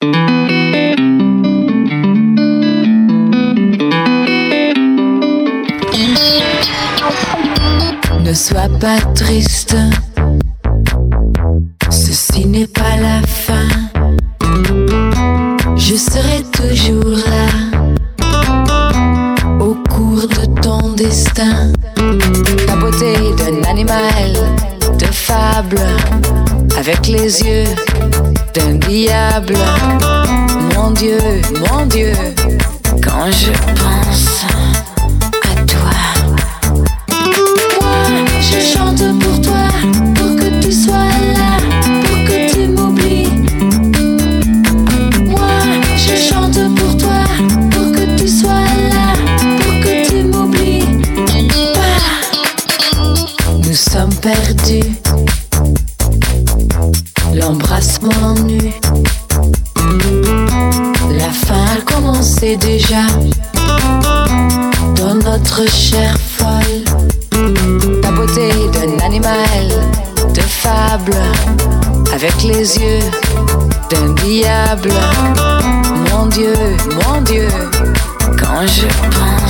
Ne sois pas triste, ceci n'est pas la fin. Je serai toujours là, au cours de ton destin. La beauté d'un animal de fable, avec les yeux d'un diable. Mon Dieu, quand je pense à toi. Je chante pour toi, pour que tu sois là, pour que tu m'oublies. Moi, je chante pour toi, pour que tu sois là, pour que tu m'oublies pas. Nous sommes perdus, l'embrassement nu. La fin a commencé déjà, dans notre chair folle. La beauté d'un animal de fable, avec les yeux d'un diable. Mon Dieu, quand je pense